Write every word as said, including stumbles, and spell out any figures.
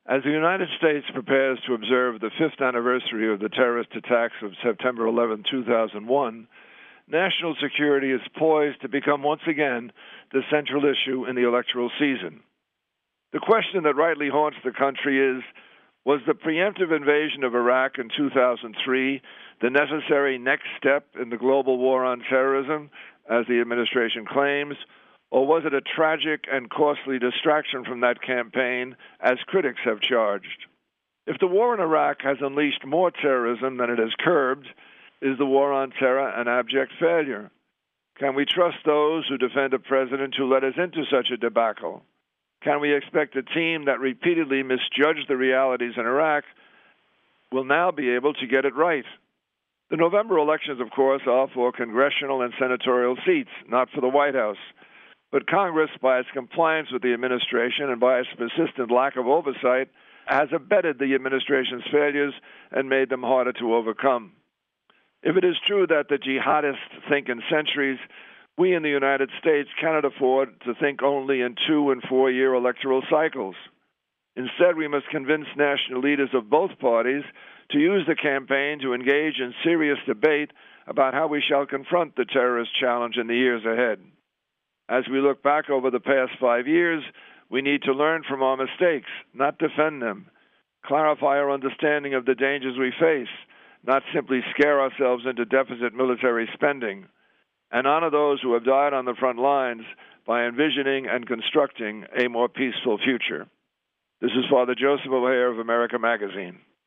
As the United States prepares to observe the fifth anniversary of the terrorist attacks of September eleventh, two thousand one, national security is poised to become once again the central issue in the electoral season. The question that rightly haunts the country is, was the preemptive invasion of Iraq in two thousand three the necessary next step in the global war on terrorism, as the administration claims, or was it a tragic and costly distraction from that campaign, as critics have charged? If the war in Iraq has unleashed more terrorism than it has curbed, is the war on terror an abject failure? Can we trust those who defend a president who led us into such a debacle? Can we expect a team that repeatedly misjudged the realities in Iraq will now be able to get it right? The November elections, of course, are for congressional and senatorial seats, not for the White House. But Congress, by its compliance with the administration and by its persistent lack of oversight, has abetted the administration's failures and made them harder to overcome. If it is true that the jihadists think in centuries, we in the United States cannot afford to think only in two- and four-year electoral cycles. Instead, we must convince national leaders of both parties to use the campaign to engage in serious debate about how we shall confront the terrorist challenge in the years ahead. As we look back over the past five years, we need to learn from our mistakes, not defend them, clarify our understanding of the dangers we face, not simply scare ourselves into deficit military spending, and honor those who have died on the front lines by envisioning and constructing a more peaceful future. This is Father Joseph O'Hare of America Magazine.